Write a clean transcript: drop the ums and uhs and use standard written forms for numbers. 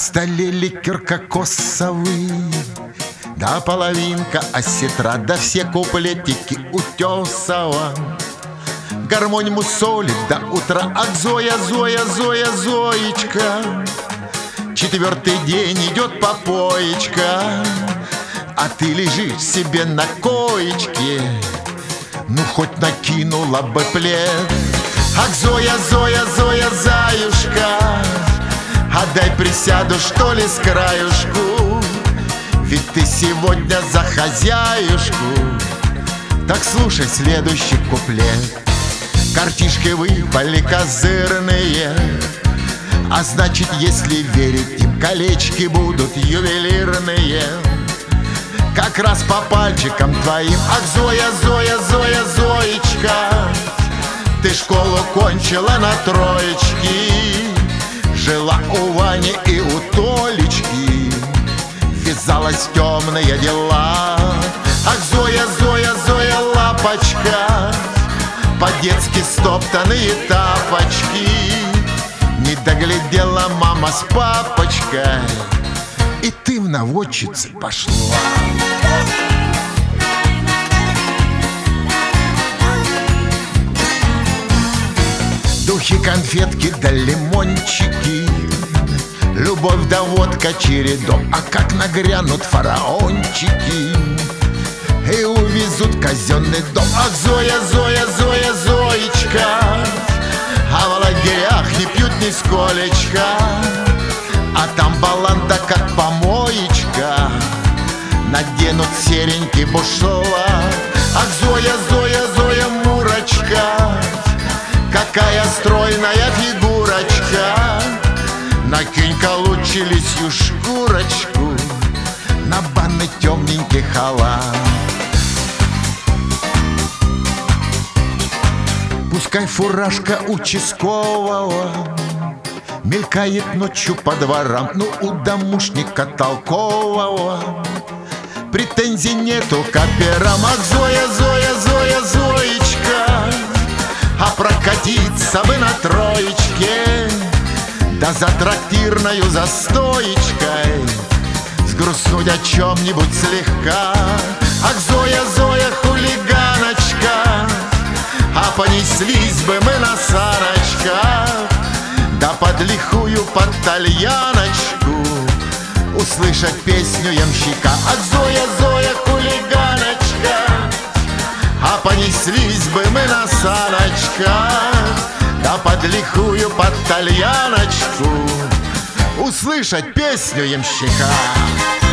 столе ликер кокосовый, да половинка осетра, да все куплетики Утесова. Гармонь мусолит до утра, ах, Зоя, Зоя, Зоя, Зоечка. Четвертый день идет попоечка, а ты лежишь себе на коечке. Ну, хоть накинула бы плед. Ах, Зоя, Зоя, Зоя, заюшка, отдай присяду, что ли, с краюшку. Ведь ты сегодня за хозяюшку. Так слушай следующий куплет. Картишки выпали козырные, а значит, если верить им, колечки будут ювелирные. Как раз по пальчикам твоим. Ах, Зоя, Зоя, Зоя, Зоечка, ты школу кончила на троечки, жила у Вани и у Толечки, ввязалась в темные дела. Ах, Зоя, Зоя, Зоя, лапочка, по-детски стоптанные тапочки не доглядела мама с папочкой, и ты в наводчицы пошла. Духи, конфетки да лимончики, любовь да водка чередом. А как нагрянут фараончики и увезут казенный дом. Ах, Зоя, Зоя, Зоя, Зоечка, а в лагерях не пьют нисколечко, а там баланда как помоечка, наденут серенький бушлат. Ах, Зоя, Зоя, Зоя, Мурочка, какая стройная фигурочка, накинь-ка лучше лисью шкурочку на банный темненький халат. Пускай фуражка участкового мелькает ночью по дворам, ну у домушника толкового претензий нету к операм. Ах, Зоя, Зоя, Зоя, Зоечка, а прокатиться бы на троечке, да за трактирною застоечкой сгрустнуть о чем-нибудь слегка. Ах, Зоя, Зоя, хулиганочка, а понеслись бы мы на саночках, да под лихую под тальяночку услышать песню ямщика. Ах, Зоя, Зоя, хулиганочка, а понеслись бы мы на саночках, да под лихую под тальяночку услышать песню ямщика.